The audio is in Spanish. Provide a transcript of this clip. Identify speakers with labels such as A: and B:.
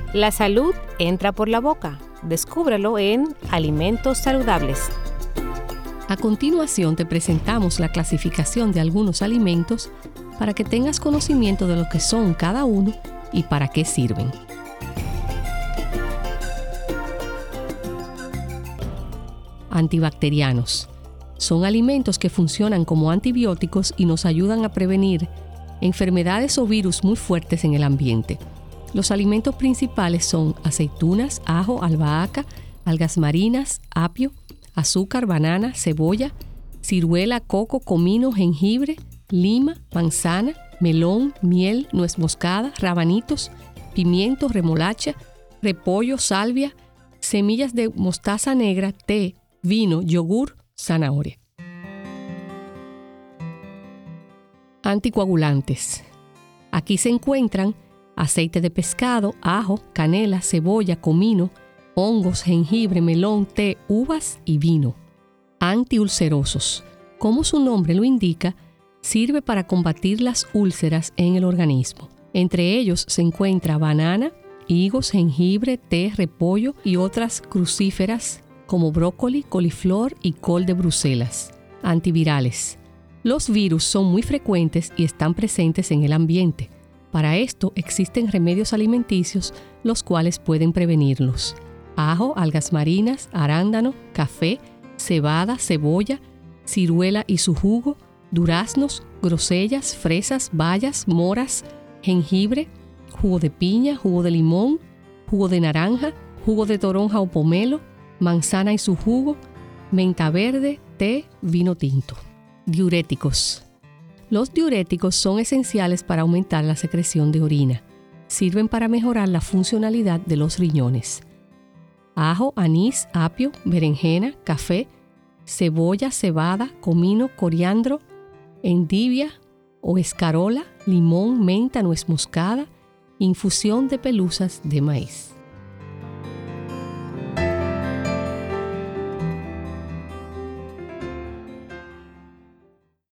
A: La salud entra por la boca. Descúbrelo en Alimentos Saludables.
B: A continuación te presentamos la clasificación de algunos alimentos para que tengas conocimiento de lo que son cada uno y para qué sirven. Antibacterianos. Son alimentos que funcionan como antibióticos y nos ayudan a prevenir enfermedades o virus muy fuertes en el ambiente. Los alimentos principales son aceitunas, ajo, albahaca, algas marinas, apio, azúcar, banana, cebolla, ciruela, coco, comino, jengibre, lima, manzana, melón, miel, nuez moscada, rabanitos, pimiento, remolacha, repollo, salvia, semillas de mostaza negra, té, vino, yogur, zanahoria. Anticoagulantes. Aquí se encuentran aceite de pescado, ajo, canela, cebolla, comino, hongos, jengibre, melón, té, uvas y vino. Antiulcerosos. Como su nombre lo indica, sirve para combatir las úlceras en el organismo. Entre ellos se encuentra banana, higos, jengibre, té, repollo y otras crucíferas como brócoli, coliflor y col de Bruselas. Antivirales. Los virus son muy frecuentes y están presentes en el ambiente. Para esto existen remedios alimenticios los cuales pueden prevenirlos. Ajo, algas marinas, arándano, café, cebada, cebolla, ciruela y su jugo, duraznos, grosellas, fresas, bayas, moras, jengibre, jugo de piña, jugo de limón, jugo de naranja, jugo de toronja o pomelo, manzana y su jugo, menta verde, té, vino tinto. Diuréticos. Los diuréticos son esenciales para aumentar la secreción de orina. Sirven para mejorar la funcionalidad de los riñones. Ajo, anís, apio, berenjena, café, cebolla, cebada, comino, coriandro, endivia o escarola, limón, menta, nuez moscada, infusión de pelusas de maíz.